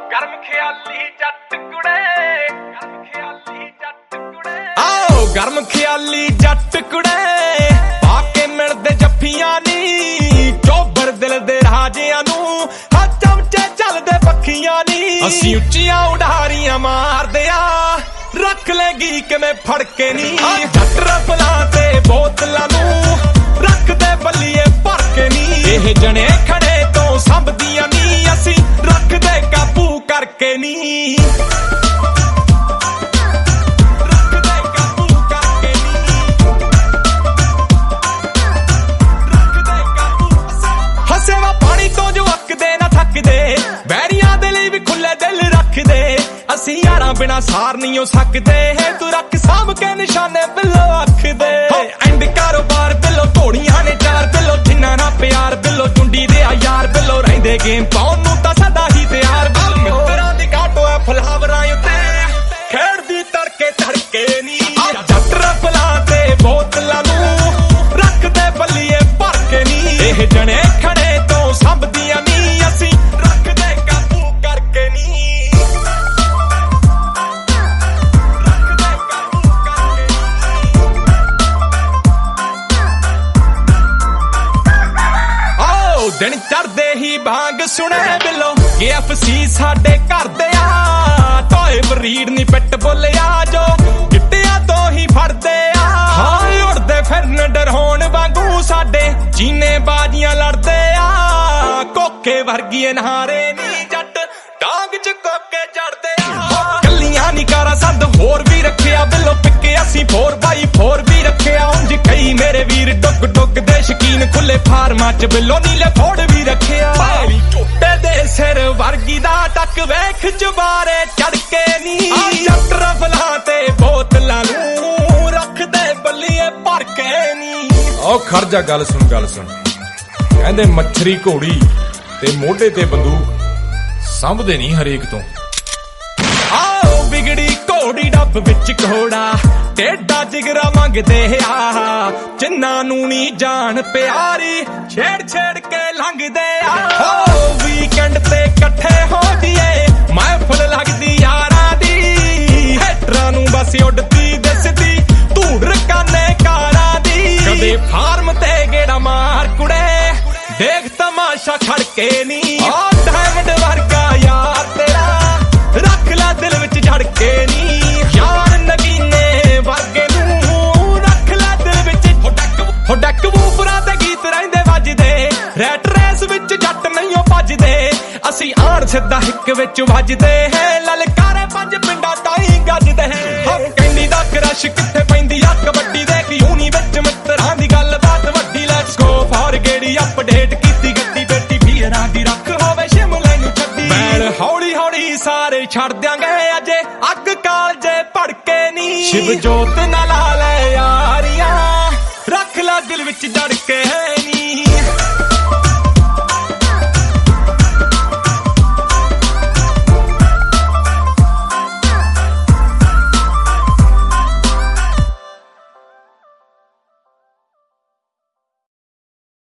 ਗਰਮ ਖਿਆਲੀ ਜੱਟ ਕੁੜੇ, ਗਰਮ ਖਿਆਲੀ ਜੱਟ ਕੁੜੇ, ਆਓ ਗਰਮ ਖਿਆਲੀ ਜੱਟ ਕੁੜੇ, ਪਾ ਕੇ ਮਿਲਦੇ ਜੱਫੀਆਂ ਨੀ ਚੋਬਰ ਦਿਲ ਦੇ ਰਾਜਿਆਂ ਨੂੰ, ਹਾਂ ਚਮਚੇ ਚੱਲਦੇ ਪੱਖੀਆਂ ਨੀ, ਅਸੀਂ ਉੱਚੀਆਂ ਉਡਾਰੀਆਂ ਮਾਰਦੇ ਆ, ਰੱਖ ਲੈਗੀ ਕਿਵੇਂ ਫੜ ਕੇ ਨੀ, ਜੱਟ ਰਫਲਾਂ ਤੇ ਬੋਤਲਾਂ ਨੂੰ ਰੱਖਦੇ ਬੱਲੀਏ ਭਰ ਕੇ ਨੀ, ਇਹ ਜਣੇ ਖੜੇ ਤੋਂ ਸੰਭਦੀਆਂ ਨੀ, ਅਸੀਂ ਰੱਖਦੇ ਕਾਬੂ ਕਰਕੇ ਨੀ, ਰੱਖਦੇ ਕਾਬੂ ਕਰਕੇ ਨੀ, ਰੱਖਦੇ ਕਾਬੂ। ਹੱਸੇ ਵਾ ਪਾਣੀ ਤੋਂ ਜੋ ਅੱਕਦੇ ਨਾ ਥੱਕਦੇ, ਬੈਰੀਆਂ ਦੇ ਲਈ ਵੀ ਖੁੱਲੇ ਦਿਲ ਰੱਖਦੇ, ਅਸੀਂ ਯਾਰਾਂ ਬਿਨਾ ਸਾਰ ਨਹੀਂ ਹੋ ਸਕਦੇ, ਤੂੰ ਰੱਖ ਸਾਂਭ ਕੇ ਨਿਸ਼ਾਨੇ ਬਿੱਲੋ ਅੱਖਦੇ, ਐਂਡ ਕਾਰੋਬਾਰ ਬਿੱਲੋ ਘੋੜੀਆਂ ਨੇ ਚਾਰ ਬਿੱਲੋ, ਜਿੰਨਾ ਨਾ ਪਿਆਰ ਬਿੱਲੋ ਚੁੰਡੀ ਦੇ ਆ ਯਾਰ ਬਿੱਲੋ, ਰਹਿੰਦੇ ਗੇਮ ਪਾਉਣ ਨੂੰ ਤਾਂ ਸਦਾ ਹੀ ਤਿਆਰ ਬਿੱਲੋ, ਮਿੱਤਰਾਂ ਦੀ ਕਾਟੋ ਐ ਫਲਾਵਰਾਂ ਉੱਤੇ ਖੇਡਦੀ ਤੜਕੇ ਤੜਕੇ ਨੀ, ਜੱਟ ਰਫਲਾਂ ਤੇ ਬੋਤਲਾਂ ਨੂੰ ਰੱਖਦੇ ਬੱਲੀਏ ਭਰ ਕੇ ਨੀ, ਇਹ ਜਣੇ ਖੜੇ ਤੋਂ ਸੰਭਦੀਆਂ ਨੀ, ਅਸੀਂ ਰੱਖਦੇ ਕਾਬੂ ਕਰਕੇ ਨੀ, ਦਿਨ ਚੜਦੇ ਹੀ ਭਾਂਗ ਸੁਣੇ ਬਿੱਲੋ, KFC ਸਾਡੇ ਘਰ ਦੇ ਆ, ਟੋਏ ਬਰੀਡ ਨੀ ਪਿੱਟ ਬੋਲਿਆ ਜੋ ਗਿੱਟਿਆਂ ਤੋਂ ਹੀ ਫੜਦੇ ਆ, ਹਾਂ ਉੜਦੇ ਫਿਰਨ ਡਰਹੋਣ ਵਾਂਗੂ ਸਾਡੇ ਜੀਨੇ ਬਾਜ਼ੀਆਂ ਲੜਦੇ ਆ, ਕੋਕੇ ਵਰਗੀਏ ਨਹਾਰੇ ਨੀ ਜੱਟ ਡਾਂਗ ਚ ਕੋਕੇ ਚੜਦੇ ਆ, ਕੱਲੀਆਂ ਨੀ ਕਾਰਾਂ ਸੰਦ ਹੋਰ ਵੀ ਰੱਖਿਆ ਬਿੱਲੋ, ਪਿੱਕੇ ਅਸੀਂ 4x4 ਵੀ ਰੱਖਿਆ, ਉਂਝ ਕਈ ਮੇਰੇ ਵੀਰ ਡੁੱਗ ਡੁੱਗ ਦੇ ਸ਼ਕੀਨ, ਖੁੱਲੇ ਫਾਰਮਾਂ ਚ ਬਿੱਲੋ ਨੀਲੇ ਫੋੜ ਵੀ ਰੱਖਿਆ, ਭਾਲੀ ਝੋਟੇ ਦੇ ਸਿਰ ਵਰਗੀ ਦਾ ਟੱਕ ਵੇਖ ਜਬਾਰੇ ਚੜ ਕੇ ਨੀ, ਜੱਟ ਰਫਲਾਂ ਤੇ ਬੋਤਲਾਂ ਨੂੰ ਰੱਖਦੇ ਬੱਲੀਏ ਭਰ ਕੇ ਨੀ। ਆਓ ਖੜ ਜਾ, ਗੱਲ ਸੁਣ ਕਹਿੰਦੇ ਮੱਛਰੀ ਘੋੜੀ ਤੇ ਮੋਢੇ ਤੇ ਬੰਦੂਕ ਸੰਭਦੇ ਨਹੀਂ ਹਰੇਕ ਤੋਂ, ਆਓ ਵਿਗੜੀ ਘੋੜੀ ਡੱਬ ਵਿੱਚ ਘੋੜਾ, ਟੇਡਾ ਜਿਗਰਾ ਮੰਗਦੇ ਆ, ਜਿੰਨਾਂ ਨੂੰ ਨੀ ਜਾਣ ਪਿਆਰੀ ਛੇੜ ਛੇੜ ਕੇ ਲੰਘਦੇ ਆ, ਵੀਕਐਂਡ ਤੇ ਇਕੱਠੇ ਹੋ ਜੀਏ ਮਹਿਫਲ ਲੱਗਦੀ ਯਾਰਾਂ ਦੀ, ਹੈਟਰਾਂ ਨੂੰ ਬਸ ਉੱਡਦੀ ਦਿਸਦੀ ਧੂੜ ਰਕਾਨੇ ਕਾਰਾਂ ਦੀ, ਕਦੇ ਫਾਰਮ ਤੇ ਗੇੜਾ ਮਾਰ ਕੁੜੇ, ਦੇਖ ਤਮਾਸ਼ਾ ਖੜ ਕੇ ਨੀ, ਡਾਇਮੰਡ ਵਰਗਾ ਯਾਰ ਤੇਰਾ ਰੱਖ ਲੈ ਦਿਲ ਵਿੱਚ ਜੜ ਕੇ ਨੀ, ਯਾਰ ਨਗੀਨੇ ਵਰਗੇ ਨੂੰ ਰੱਖ ਲੈ ਦਿਲ ਵਿੱਚ, ਹੋ ਡੱਕ ਵੂਫਰਾਂ ਤੇ ਗੀਤ ਰਹਿੰਦੇ ਵੱਜਦੇ, ਰੈਟ ਰੇਸ ਵਿੱਚ ਜੱਟ ਨਹੀਂ ਭੱਜਦੇ, ਅਸੀਂ ਆਣ ਸਿੱਧਾ ਹਿੱਕ ਵਿੱਚ ਵੱਜਦੇ ਹੈ, ਲਲਕਾਰੇ ਪੰਜ ਪਿੰਡਾਂ ਤਾਈਂ ਗੱਜਦੇ ਹੈ, ਕੈਂਡੀ ਦਾ ਕ੍ਰਸ਼ ਕਿੱਥੇ ਪੈਂਦੀ ਆ ਕਬੱਡੀ ਦੇ ਯੂਨੀ ਵਿੱਚ ਮਿੱਤਰਾਂ ਦੀ ਗੱਲਬਾਤ ਵੱਡੀ, ਲੈਟਸ ਗੋ ਫਾਰ ਗੇੜੀ ਅਪਡੇਟ ਕੀਤੀ ਗੱਡੀ ਬੇਟੀ ਵੀਰਾਂ ਦੀ ਰੱਖ ਹੋਵੇ ਸ਼ਿਮਲੇ ਨੂੰ ਛੱਡੀ, ਮੈਲ ਹੌਲੀ ਹੌਲੀ ਸਾਰੇ ਛੱਡ ਦਿਆਂਗੇ ਅਜੇ ਅੱਗ ਕਾਲਜੇ ਭੜਕੇ ਨੀ, ਸ਼ਿਵ ਜੋਤ ਨਾਲ ਲਾ ਲੈ ਯਾਰੀਆਂ ਰੱਖ ਲੈ ਦਿਲ ਵਿੱਚ ਜੜ ਕੇ।